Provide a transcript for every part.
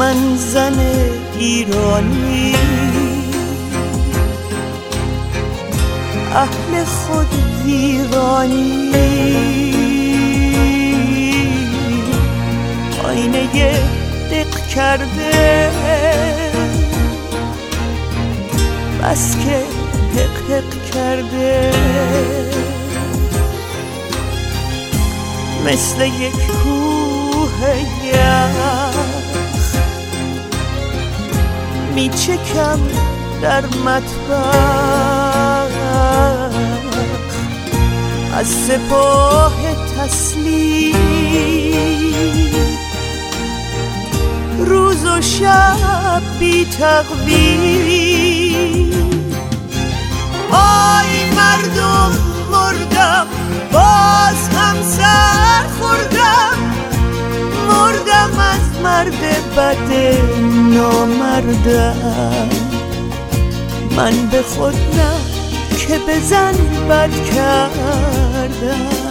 من زن ایرانی، اهل خود ویرانی، آینه دق کرده بس که حق حق کرده، مثل یک کوه یخ میچکم در مطبخ، از سپاه تسلیم روز و شب بی تقویم. آی مردم مردم باز هم سر خوردم، مردم از مرد بد نامردم. من به خود نه که به زن بد کردم.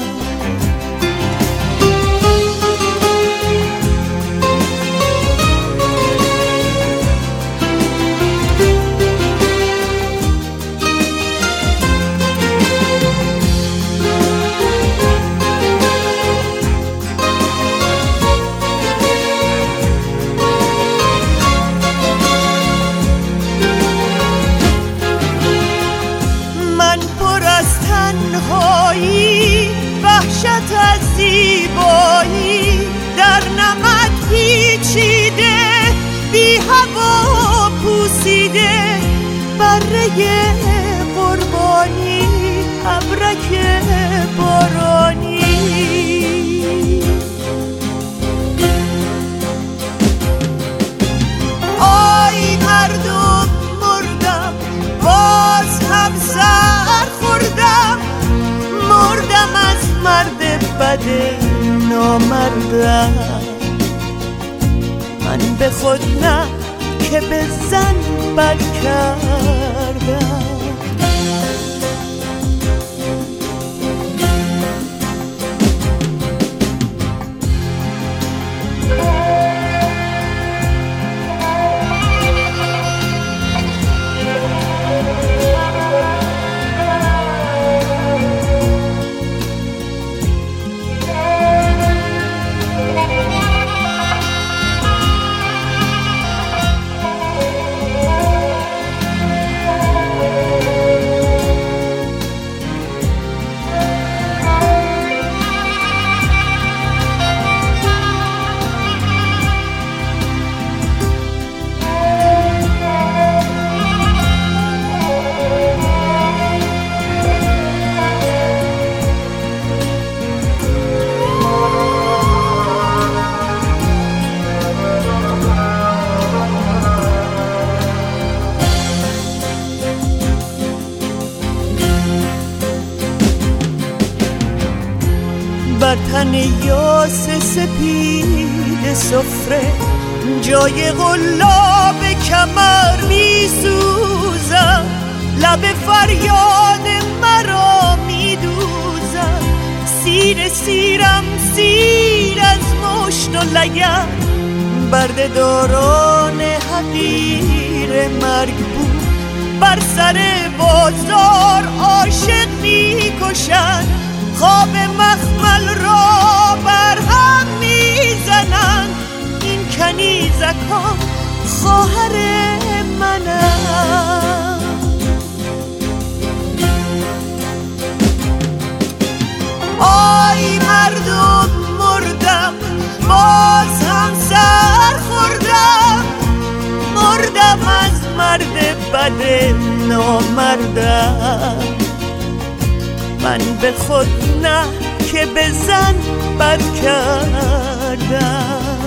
وحشت از زیبایی در نمد پیچیده، بی هوا پوسیده، بره قربانی ابرک بارانی. آی مردم مردم باز هم سر خوردم، مردم از مرد بد نامردم. من به خود نه که به زن بد کردم. بر تن یاس سپید سفره جای قلاب کمر می سوزم، لب فریاد مرا می دوزم. سیر سیرم سیر از مشت و لگن، برد داران حقیر مرگ بود. بر سر بازار عاشق می کشن، خواب مخمل را بر هم میزنن. این کنیزکان خواهر منم. آی مردم مردم باز هم سر خوردم، مردم از مرد بد نامردم. من به خود نه که به زن بد کردم.